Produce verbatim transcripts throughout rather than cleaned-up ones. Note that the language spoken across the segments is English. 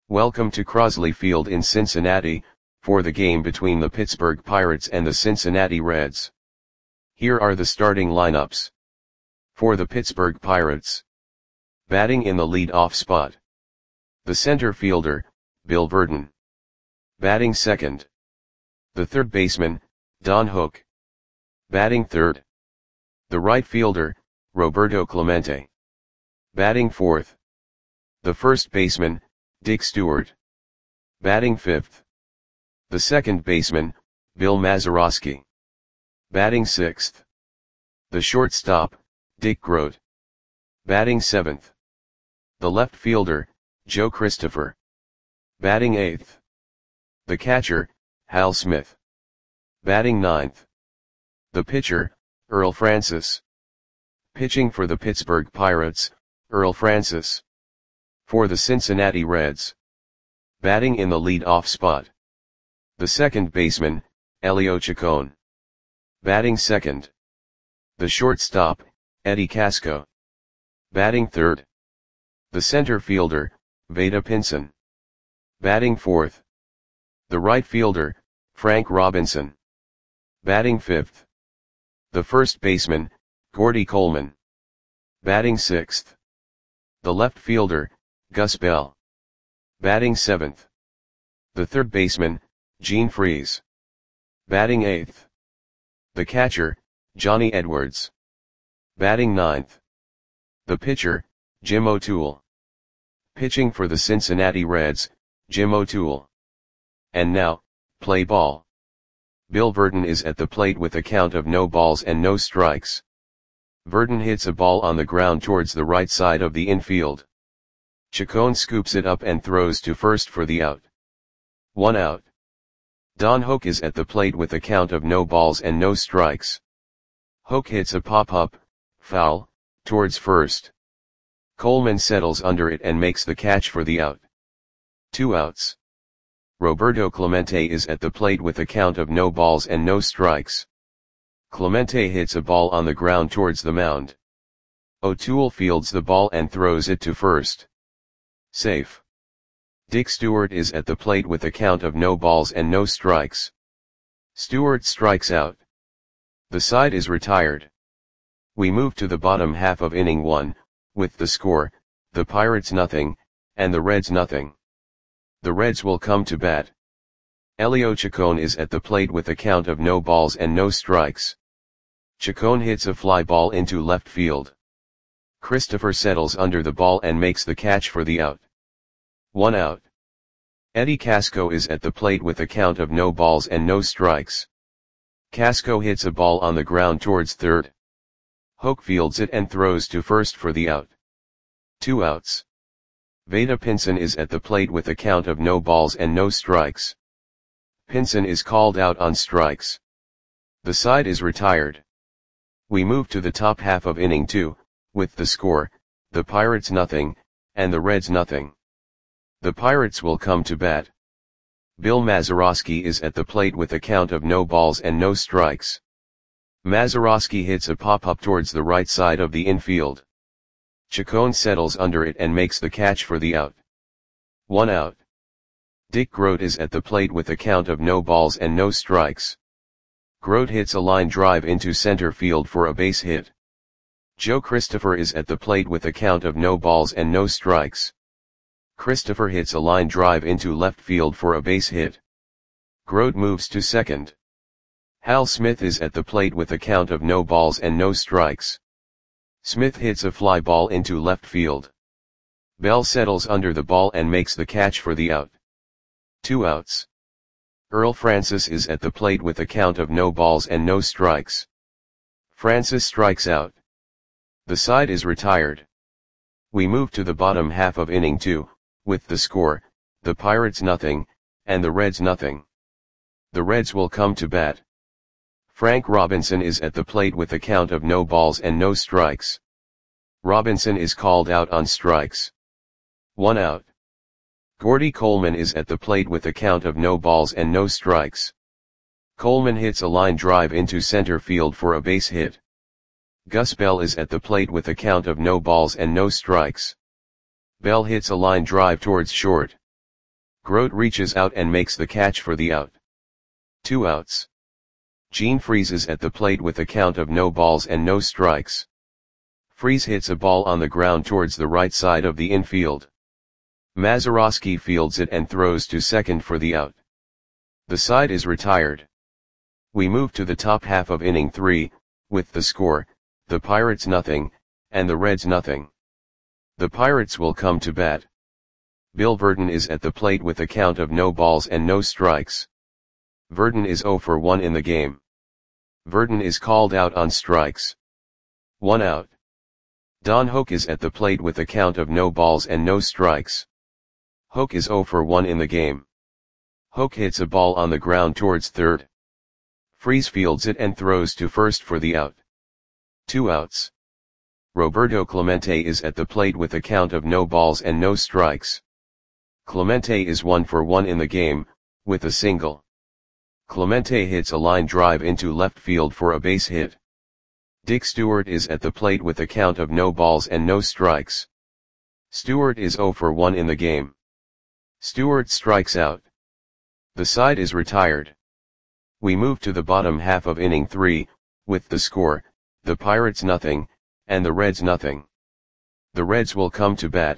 Welcome to Crosley Field in Cincinnati, for the game between the Pittsburgh Pirates and the Cincinnati Reds. Here are the starting lineups. For the Pittsburgh Pirates. Batting in the lead-off spot. The center fielder, Bill Virdon. Batting second. The third baseman, Don Hook. Batting third. The right fielder, Roberto Clemente. Batting fourth. The first baseman, Dick Stewart. Batting fifth. The second baseman, Bill Mazeroski. Batting sixth. The shortstop, Dick Groat. Batting seventh. The left fielder, Joe Christopher. Batting eighth. The catcher, Hal Smith. Batting ninth. The pitcher, Earl Francis. Pitching for the Pittsburgh Pirates, Earl Francis. For the Cincinnati Reds. Batting in the lead-off spot. The second baseman, Elio Chacon. Batting second. The shortstop, Eddie Casco. Batting third. The center fielder, Vada Pinson. Batting fourth. The right fielder, Frank Robinson. Batting fifth. The first baseman, Gordy Coleman. Batting sixth. The left fielder, Gus Bell. Batting seventh. The third baseman, Gene Freese. Batting eighth. The catcher, Johnny Edwards. Batting ninth. The pitcher, Jim O'Toole. Pitching for the Cincinnati Reds, Jim O'Toole. And now, play ball. Bill Virdon is at the plate with a count of no balls and no strikes. Virdon hits a ball on the ground towards the right side of the infield. Chacon scoops it up and throws to first for the out. One out. Don Hook is at the plate with a count of no balls and no strikes. Hook hits a pop-up, foul, towards first. Coleman settles under it and makes the catch for the out. Two outs. Roberto Clemente is at the plate with a count of no balls and no strikes. Clemente hits a ball on the ground towards the mound. O'Toole fields the ball and throws it to first. Safe. Dick Stewart is at the plate with a count of no balls and no strikes. Stewart strikes out. The side is retired. We move to the bottom half of inning one, with the score, the Pirates nothing, and the Reds nothing. The Reds will come to bat. Elio Chacon is at the plate with a count of no balls and no strikes. Chacon hits a fly ball into left field. Christopher settles under the ball and makes the catch for the out. One out. Eddie Casco is at the plate with a count of no balls and no strikes. Casco hits a ball on the ground towards third. Hook fields it and throws to first for the out. Two outs. Vada Pinson is at the plate with a count of no balls and no strikes. Pinson is called out on strikes. The side is retired. We move to the top half of inning two, with the score, the Pirates nothing, and the Reds nothing. The Pirates will come to bat. Bill Mazeroski is at the plate with a count of no balls and no strikes. Mazeroski hits a pop-up towards the right side of the infield. Chacon settles under it and makes the catch for the out. One out. Dick Groat is at the plate with a count of no balls and no strikes. Groat hits a line drive into center field for a base hit. Joe Christopher is at the plate with a count of no balls and no strikes. Christopher hits a line drive into left field for a base hit. Groat moves to second. Hal Smith is at the plate with a count of no balls and no strikes. Smith hits a fly ball into left field. Bell settles under the ball and makes the catch for the out. Two outs. Earl Francis is at the plate with a count of no balls and no strikes. Francis strikes out. The side is retired. We move to the bottom half of inning two, with the score, the Pirates nothing, and the Reds nothing. The Reds will come to bat. Frank Robinson is at the plate with a count of no balls and no strikes. Robinson is called out on strikes. One out. Gordy Coleman is at the plate with a count of no balls and no strikes. Coleman hits a line drive into center field for a base hit. Gus Bell is at the plate with a count of no balls and no strikes. Bell hits a line drive towards short. Grote reaches out and makes the catch for the out. Two outs. Gene freezes at the plate with a count of no balls and no strikes. Freeze hits a ball on the ground towards the right side of the infield. Mazeroski fields it and throws to second for the out. The side is retired. We move to the top half of inning three, with the score, the Pirates nothing, and the Reds nothing. The Pirates will come to bat. Bill Virdon is at the plate with a count of no balls and no strikes. Virdon is oh for one in the game. Virdon is called out on strikes. One out. Don Hoak is at the plate with a count of no balls and no strikes. Hoak is oh for one in the game. Hoak hits a ball on the ground towards third. Freeze fields it and throws to first for the out. Two outs. Roberto Clemente is at the plate with a count of no balls and no strikes. Clemente is one for one in the game, with a single. Clemente hits a line drive into left field for a base hit. Dick Stewart is at the plate with a count of no balls and no strikes. Stewart is oh for one in the game. Stewart strikes out. The side is retired. We move to the bottom half of inning three, with the score, the Pirates nothing, and the Reds nothing. The Reds will come to bat.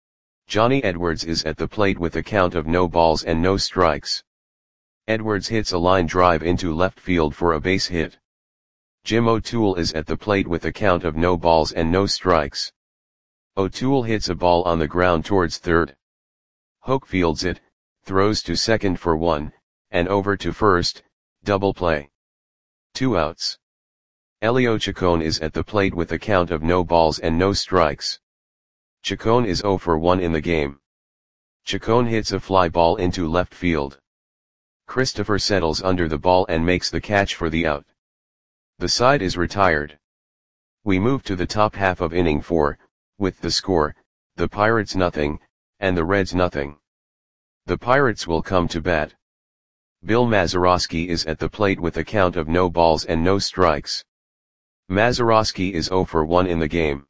Johnny Edwards is at the plate with a count of no balls and no strikes. Edwards hits a line drive into left field for a base hit. Jim O'Toole is at the plate with a count of no balls and no strikes. O'Toole hits a ball on the ground towards third. Hoak fields it, throws to second for one, and over to first, double play. Two outs. Elio Chacon is at the plate with a count of no balls and no strikes. Chacon is oh for one in the game. Chacon hits a fly ball into left field. Christopher settles under the ball and makes the catch for the out. The side is retired. We move to the top half of inning four, with the score, the Pirates nothing, and the Reds nothing. The Pirates will come to bat. Bill Mazeroski is at the plate with a count of no balls and no strikes. Mazeroski is oh for one in the game.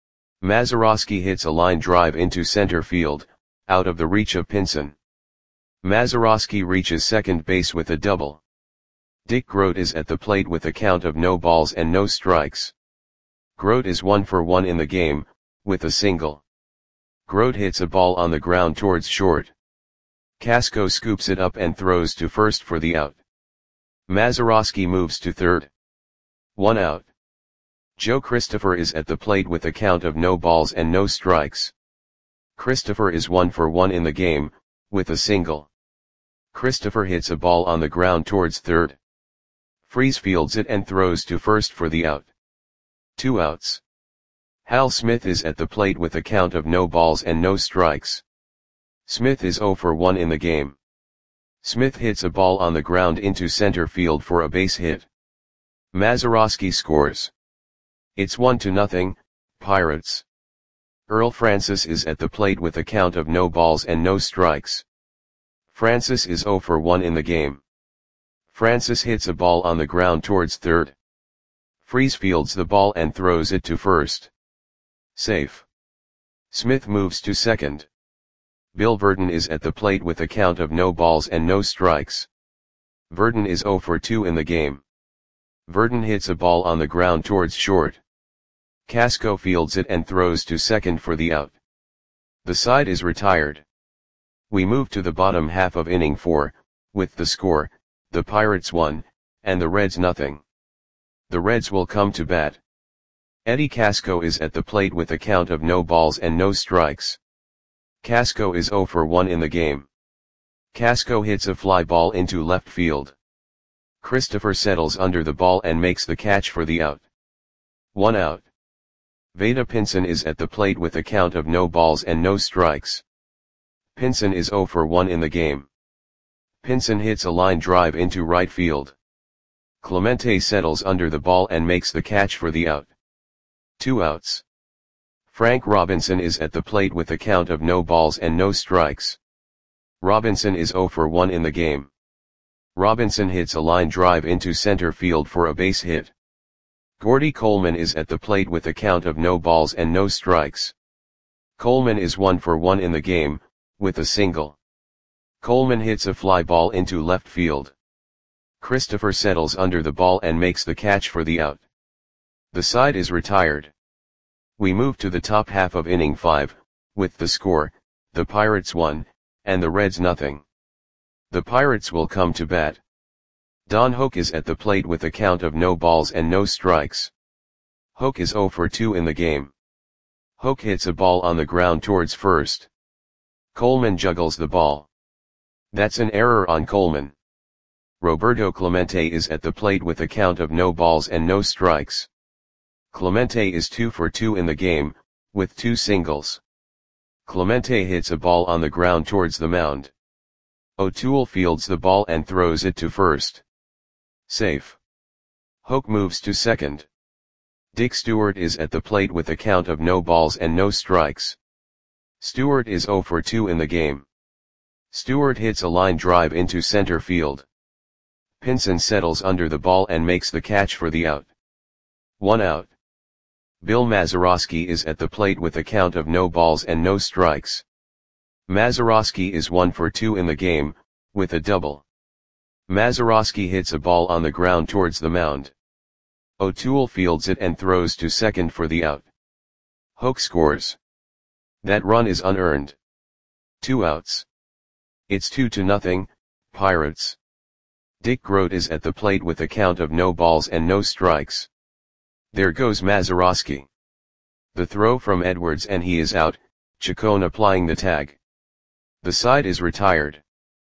Mazeroski hits a line drive into center field, out of the reach of Pinson. Mazeroski reaches second base with a double. Dick Grote is at the plate with a count of no balls and no strikes. Grote is one for one in the game, with a single. Grote hits a ball on the ground towards short. Casco scoops it up and throws to first for the out. Mazeroski moves to third. One out. Joe Christopher is at the plate with a count of no balls and no strikes. Christopher is one for one in the game, with a single. Christopher hits a ball on the ground towards third. Freeze fields it and throws to first for the out. Two outs. Hal Smith is at the plate with a count of no balls and no strikes. Smith is oh for one in the game. Smith hits a ball on the ground into center field for a base hit. Mazeroski scores. It's one to nothing, Pirates. Earl Francis is at the plate with a count of no balls and no strikes. Francis is oh for one in the game. Francis hits a ball on the ground towards third. Freeze fields the ball and throws it to first. Safe. Smith moves to second. Bill Virdon is at the plate with a count of no balls and no strikes. Virdon is oh for two in the game. Virdon hits a ball on the ground towards short. Casco fields it and throws to second for the out. The side is retired. We move to the bottom half of inning four, with the score, the Pirates one, and the Reds nothing. The Reds will come to bat. Eddie Casco is at the plate with a count of no balls and no strikes. Casco is oh for one in the game. Casco hits a fly ball into left field. Christopher settles under the ball and makes the catch for the out. One out. Vada Pinson is at the plate with a count of no balls and no strikes. Pinson is oh for one in the game. Pinson hits a line drive into right field. Clemente settles under the ball and makes the catch for the out. Two outs. Frank Robinson is at the plate with a count of no balls and no strikes. Robinson is oh for one in the game. Robinson hits a line drive into center field for a base hit. Gordy Coleman is at the plate with a count of no balls and no strikes. Coleman is one for one in the game, with a single. Coleman hits a fly ball into left field. Christopher settles under the ball and makes the catch for the out. The side is retired. We move to the top half of inning five, with the score, the Pirates one, and the Reds nothing. The Pirates will come to bat. Don Hoak is at the plate with a count of no balls and no strikes. Hoak is oh for two in the game. Hoak hits a ball on the ground towards first. Coleman juggles the ball. That's an error on Coleman. Roberto Clemente is at the plate with a count of no balls and no strikes. Clemente is two for two in the game, with two singles. Clemente hits a ball on the ground towards the mound. O'Toole fields the ball and throws it to first. Safe. Hoak moves to second. Dick Stewart is at the plate with a count of no balls and no strikes. Stewart is oh for two in the game. Stewart hits a line drive into center field. Pinson settles under the ball and makes the catch for the out. One out. Bill Mazeroski is at the plate with a count of no balls and no strikes. Mazeroski is one for two in the game, with a double. Mazeroski hits a ball on the ground towards the mound. O'Toole fields it and throws to second for the out. Hoak scores. That run is unearned. Two outs. It's two to nothing, Pirates. Dick Grote is at the plate with a count of no balls and no strikes. There goes Mazeroski. The throw from Edwards and he is out, Chacon applying the tag. The side is retired.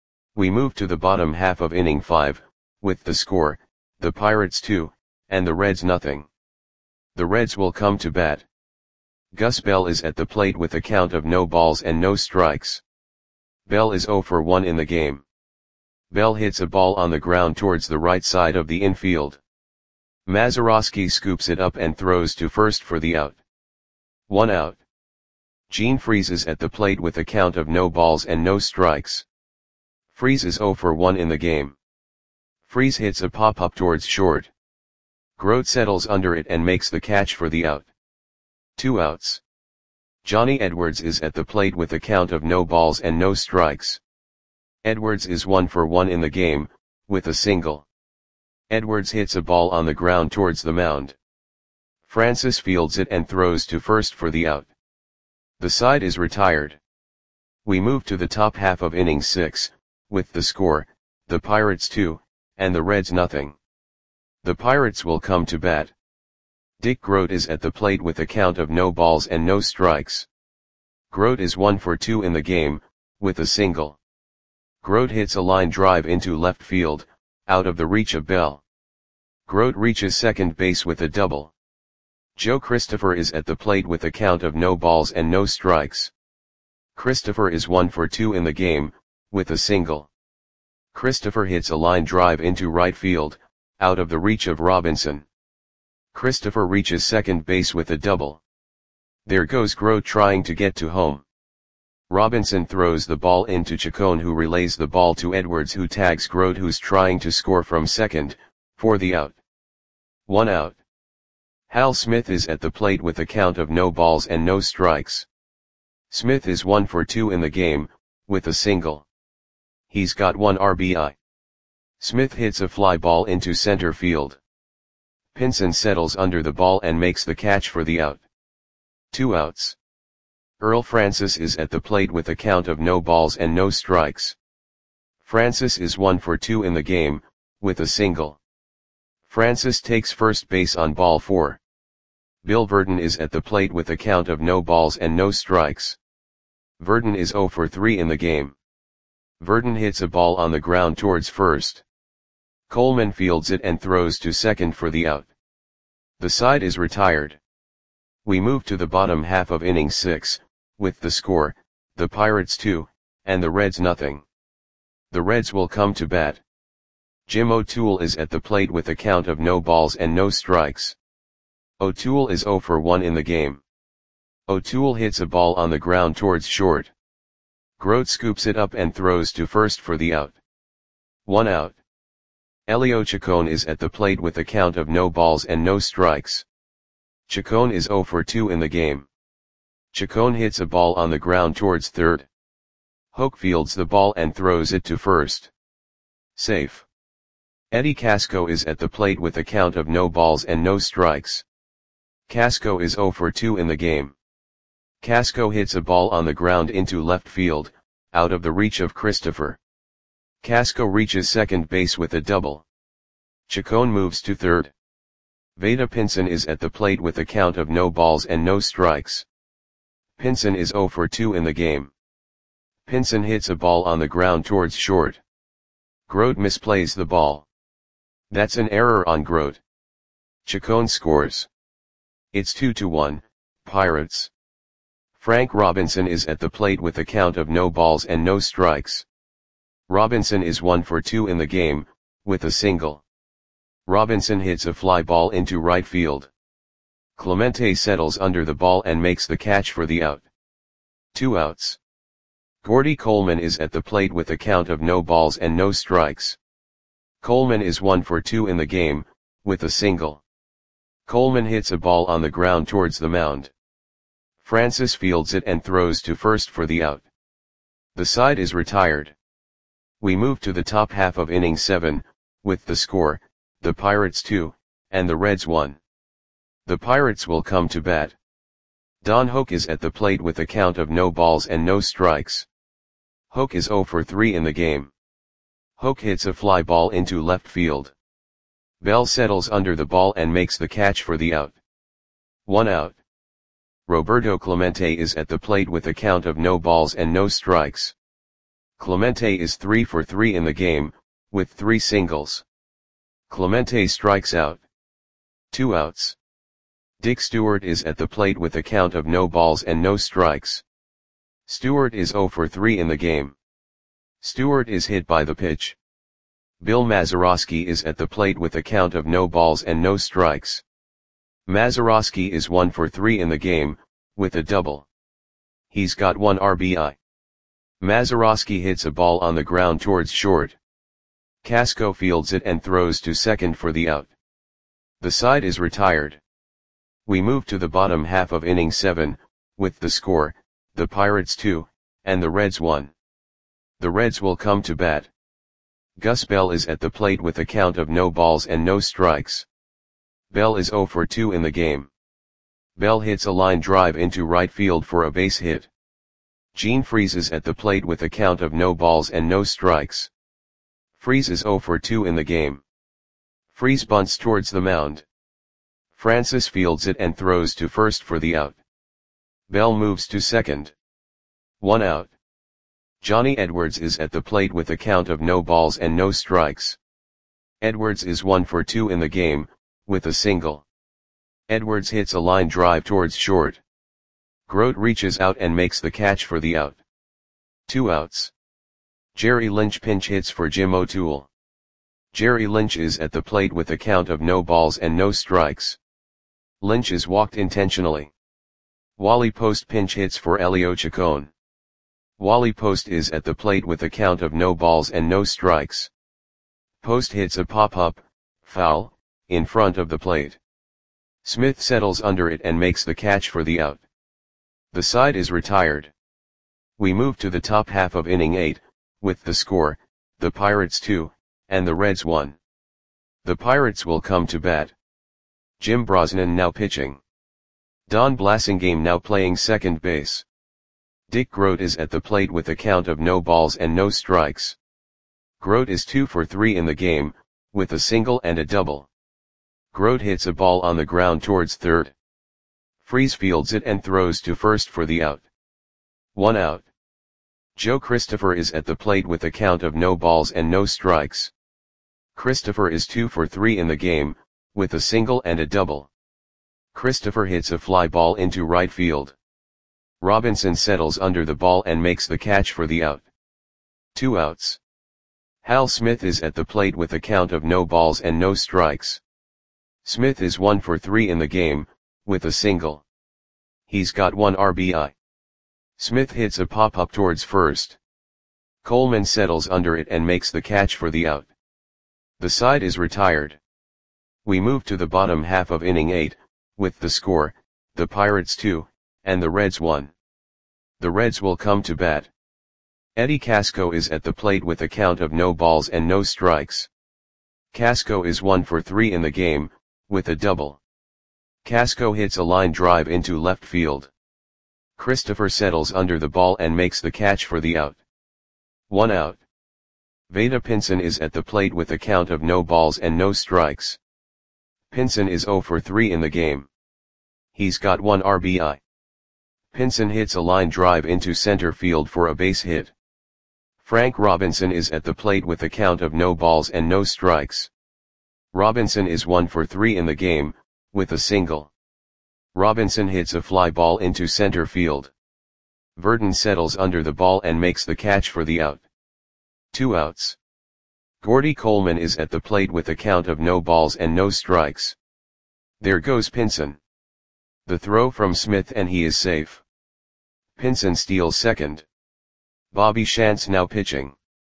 We move to the bottom half of inning five, with the score, the Pirates two, and the Reds nothing. The Reds will come to bat. Gus Bell is at the plate with a count of no balls and no strikes. Bell is oh for one in the game. Bell hits a ball on the ground towards the right side of the infield. Mazeroski scoops it up and throws to first for the out. One out. Gene Freese is at the plate with a count of no balls and no strikes. Freese is oh for one in the game. Freese hits a pop-up towards short. Grote settles under it and makes the catch for the out. Two outs. Johnny Edwards is at the plate with a count of no balls and no strikes. Edwards is one for one in the game, with a single. Edwards hits a ball on the ground towards the mound. Francis fields it and throws to first for the out. The side is retired. We move to the top half of inning six, with the score, the Pirates two, and the Reds nothing. The Pirates will come to bat. Dick Grote is at the plate with a count of no balls and no strikes. Grote is one for two in the game, with a single. Grote hits a line drive into left field, out of the reach of Bell. Grote reaches second base with a double. Joe Christopher is at the plate with a count of no balls and no strikes. Christopher is one for two in the game, with a single. Christopher hits a line drive into right field, out of the reach of Robinson. Christopher reaches second base with a double. There goes Grote trying to get to home. Robinson throws the ball into Chacon, who relays the ball to Edwards, who tags Grote, who's trying to score from second, for the out. One out. Hal Smith is at the plate with a count of no balls and no strikes. Smith is one for two in the game, with a single. He's got one R B I. Smith hits a fly ball into center field. Pinson settles under the ball and makes the catch for the out. Two outs. Earl Francis is at the plate with a count of no balls and no strikes. Francis is one for two in the game, with a single. Francis takes first base on ball four. Bill Verdon is at the plate with a count of no balls and no strikes. Verdon is oh for three in the game. Verdon hits a ball on the ground towards first. Coleman fields it and throws to second for the out. The side is retired. We move to the bottom half of inning six, with the score, the Pirates two, and the Reds nothing. The Reds will come to bat. Jim O'Toole is at the plate with a count of no balls and no strikes. O'Toole is oh for one in the game. O'Toole hits a ball on the ground towards short. Grote scoops it up and throws to first for the out. One out. Elio Chacon is at the plate with a count of no balls and no strikes. Chacon is oh for two in the game. Chacon hits a ball on the ground towards third. Hoke fields the ball and throws it to first. Safe. Eddie Casco is at the plate with a count of no balls and no strikes. Casco is zero for two in the game. Casco hits a ball on the ground into left field, out of the reach of Christopher. Casco reaches second base with a double. Chacon moves to third. Vada Pinson is at the plate with a count of no balls and no strikes. Pinson is zero for two in the game. Pinson hits a ball on the ground towards short. Grote misplays the ball. That's an error on Grote. Chacon scores. It's two to one, Pirates. Frank Robinson is at the plate with a count of no balls and no strikes. Robinson is one for two in the game, with a single. Robinson hits a fly ball into right field. Clemente settles under the ball and makes the catch for the out. Two outs. Gordy Coleman is at the plate with a count of no balls and no strikes. Coleman is one for two in the game, with a single. Coleman hits a ball on the ground towards the mound. Francis fields it and throws to first for the out. The side is retired. We move to the top half of inning seven, with the score, the Pirates two, and the Reds one. The Pirates will come to bat. Don Hoke is at the plate with a count of no balls and no strikes. Hoke is zero for three in the game. Hoke hits a fly ball into left field. Bell settles under the ball and makes the catch for the out. One out. Roberto Clemente is at the plate with a count of no balls and no strikes. Clemente is three for three in the game, with three singles. Clemente strikes out. Two outs. Dick Stewart is at the plate with a count of no balls and no strikes. Stewart is zero for three in the game. Stewart is hit by the pitch. Bill Mazeroski is at the plate with a count of no balls and no strikes. Mazeroski is one for three in the game, with a double. He's got one R B I. Mazeroski hits a ball on the ground towards short. Casco fields it and throws to second for the out. The side is retired. We move to the bottom half of inning seven, with the score, the Pirates two, and the Reds one. The Reds will come to bat. Gus Bell is at the plate with a count of no balls and no strikes. Bell is zero for two in the game. Bell hits a line drive into right field for a base hit. Gene Freese is at the plate with a count of no balls and no strikes. Freese is zero for two in the game. Freese bunts towards the mound. Francis fields it and throws to first for the out. Bell moves to second. One out. Johnny Edwards is at the plate with a count of no balls and no strikes. Edwards is one for two in the game, with a single. Edwards hits a line drive towards short. Grote reaches out and makes the catch for the out. Two outs. Jerry Lynch pinch hits for Jim O'Toole. Jerry Lynch is at the plate with a count of no balls and no strikes. Lynch is walked intentionally. Wally Post pinch hits for Elio Chacon. Wally Post is at the plate with a count of no balls and no strikes. Post hits a pop-up, foul, in front of the plate. Smith settles under it and makes the catch for the out. The side is retired. We move to the top half of inning eight, with the score, the Pirates two, and the Reds one. The Pirates will come to bat. Jim Brosnan now pitching. Don Blasingame now playing second base. Dick Grote is at the plate with a count of no balls and no strikes. Grote is two for three in the game, with a single and a double. Grote hits a ball on the ground towards third. Freese fields it and throws to first for the out. One out. Joe Christopher is at the plate with a count of no balls and no strikes. Christopher is two for three in the game, with a single and a double. Christopher hits a fly ball into right field. Robinson settles under the ball and makes the catch for the out. Two outs. Hal Smith is at the plate with a count of no balls and no strikes. Smith is one for three in the game, with a single. He's got one R B I. Smith hits a pop-up towards first. Coleman settles under it and makes the catch for the out. The side is retired. We move to the bottom half of inning eight, with the score, the Pirates two, and the Reds one. The Reds will come to bat. Eddie Casco is at the plate with a count of no balls and no strikes. Casco is one for three in the game, with a double. Casco hits a line drive into left field. Christopher settles under the ball and makes the catch for the out. One out. Vada Pinson is at the plate with a count of no balls and no strikes. Pinson is zero for three in the game. He's got one R B I. Pinson hits a line drive into center field for a base hit. Frank Robinson is at the plate with a count of no balls and no strikes. Robinson is one for three in the game, with a single. Robinson hits a fly ball into center field. Verdon settles under the ball and makes the catch for the out. Two outs. Gordy Coleman is at the plate with a count of no balls and no strikes. There goes Pinson. The throw from Smith and he is safe. Pinson steals second. Bobby Shantz now pitching.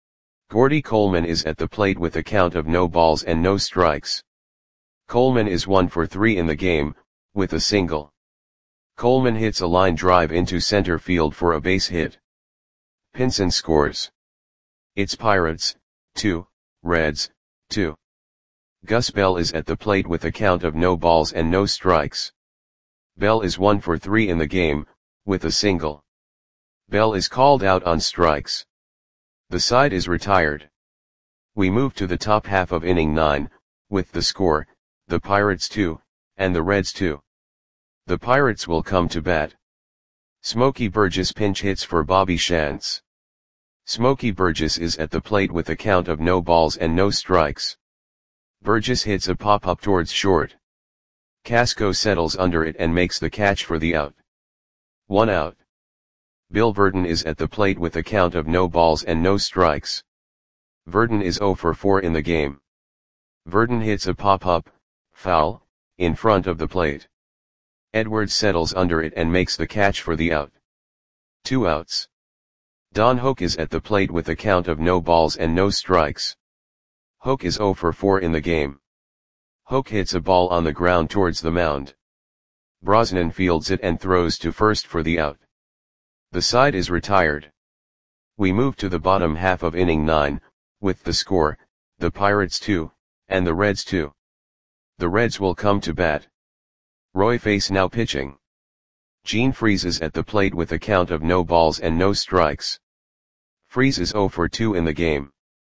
Gordy Coleman is at the plate with a count of no balls and no strikes. Coleman is one for three in the game, with a single. Coleman hits a line drive into center field for a base hit. Pinson scores. It's Pirates, two, Reds, two. Gus Bell is at the plate with a count of no balls and no strikes. Bell is one for three in the game, with a single. Bell is called out on strikes. The side is retired. We move to the top half of inning nine, with the score, the Pirates two, and the Reds two. The Pirates will come to bat. Smokey Burgess pinch hits for Bobby Shantz. Smokey Burgess is at the plate with a count of no balls and no strikes. Burgess hits a pop-up towards short. Casco settles under it and makes the catch for the out. One out. Bill Verdon is at the plate with a count of no balls and no strikes. Verdon is zero for four in the game. Verdon hits a pop-up, foul, in front of the plate. Edwards settles under it and makes the catch for the out. Two outs. Don Hoak is at the plate with a count of no balls and no strikes. Hoak is zero for four in the game. Hoak hits a ball on the ground towards the mound. Brosnan fields it and throws to first for the out. The side is retired. We move to the bottom half of inning nine, with the score, the Pirates two, and the Reds two. The Reds will come to bat. Roy Face now pitching. Gene Freese is at the plate with a count of no balls and no strikes. Freese is zero for two in the game.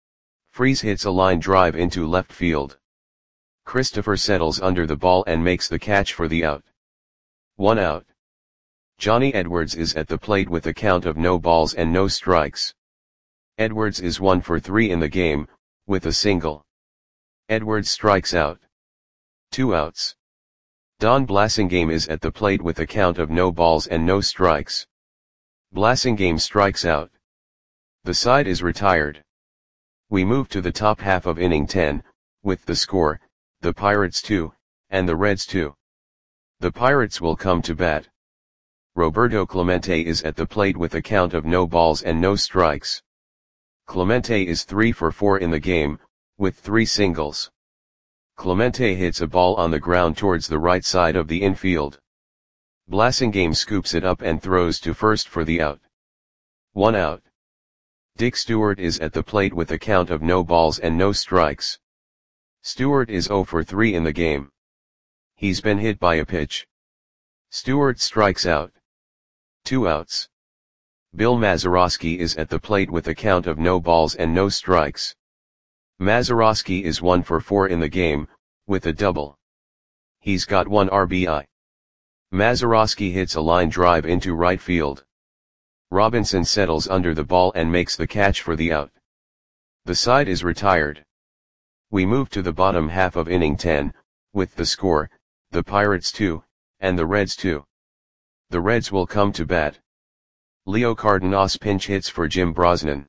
Freese hits a line drive into left field. Christopher settles under the ball and makes the catch for the out. One out. Johnny Edwards is at the plate with a count of no balls and no strikes. Edwards is one for three in the game, with a single. Edwards strikes out. Two outs. Don Blasingame is at the plate with a count of no balls and no strikes. Blasingame strikes out. The side is retired. We move to the top half of inning ten, with the score, the Pirates two, and the Reds two. The Pirates will come to bat. Roberto Clemente is at the plate with a count of no balls and no strikes. Clemente is three for four in the game, with three singles. Clemente hits a ball on the ground towards the right side of the infield. Blasingame scoops it up and throws to first for the out. One out. Dick Stewart is at the plate with a count of no balls and no strikes. Stewart is zero for three in the game. He's been hit by a pitch. Stewart strikes out. Two outs. Bill Mazeroski is at the plate with a count of no balls and no strikes. Mazeroski is one for four in the game, with a double. He's got one R B I. Mazeroski hits a line drive into right field. Robinson settles under the ball and makes the catch for the out. The side is retired. We move to the bottom half of inning ten, with the score, the Pirates two, and the Reds two. The Reds will come to bat. Leo Cardenas pinch hits for Jim Brosnan.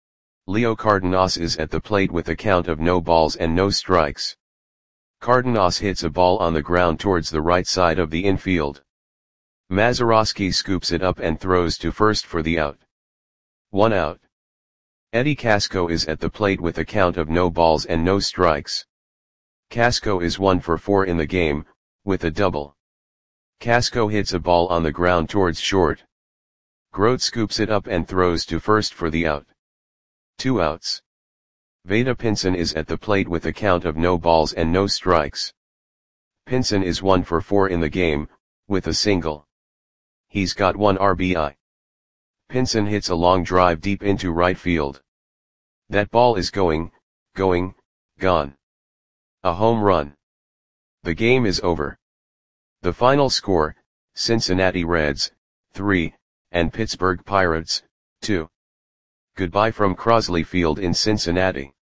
Leo Cardenas is at the plate with a count of no balls and no strikes. Cardenas hits a ball on the ground towards the right side of the infield. Mazeroski scoops it up and throws to first for the out. One out. Eddie Casco is at the plate with a count of no balls and no strikes. Casco is one for four in the game, with a double. Casco hits a ball on the ground towards short. Grote scoops it up and throws to first for the out. Two outs. Vada Pinson is at the plate with a count of no balls and no strikes. Pinson is one for four in the game, with a single. He's got one R B I. Pinson hits a long drive deep into right field. That ball is going, going, gone. A home run. The game is over. The final score, Cincinnati Reds, three, and Pittsburgh Pirates, two. Goodbye from Crosley Field in Cincinnati.